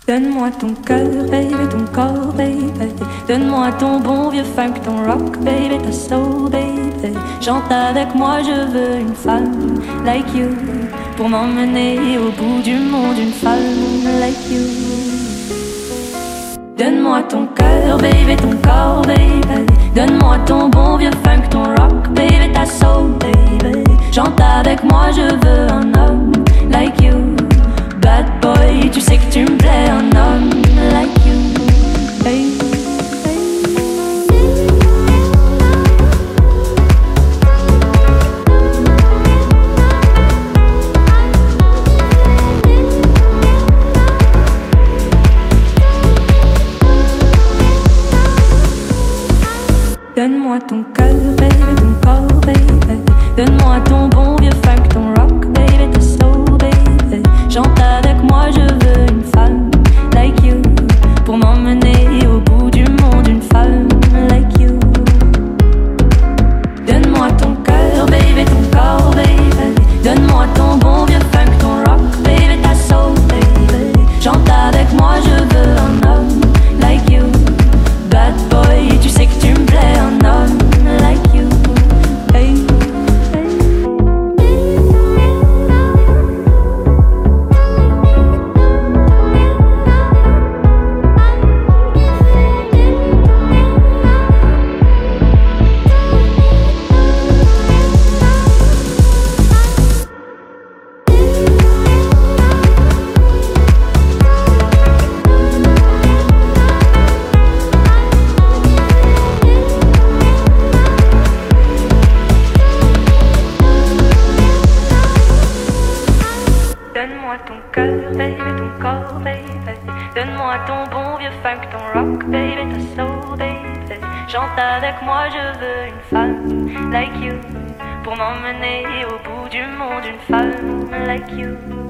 Donne-moi ton cœur, baby, ton corps, baby. Donne-moi ton bon vieux funk, ton rock, baby, ta soul, baby. Chante avec moi, je veux une femme like you pour m'emmener au bout du monde, une femme like you. Donne-moi ton cœur, baby, ton corps, baby. Donne-moi ton bon vieux funk, ton rock, baby, ta soul, baby. Chante avec moi, je veux un homme like you. Bad boy, tu sais que tu me plais, un homme like you. Hey. Donne-moi ton cœur, baby, ton corps, baby. Donne-moi ton bon vieux funk, ton rock, baby, ta soul, baby. Chante avec moi, je veux une femme like you pour m'emmener au bout du monde, une femme like you. Donne-moi ton cœur, baby, ton corps, baby. Donne-moi ton bon vieux funk, ton rock, baby, ta soul, baby. Chante avec moi, je veux un homme like you. Bad boy, tu sais que tu me plais, un homme like you. Hey. Donne-moi ton cœur, baby, ton corps, baby. Donne-moi ton bon vieux funk, ton rock, baby, ta soul, baby. Chante avec moi, je veux une femme like you pour m'emmener au bout du monde, une femme like you.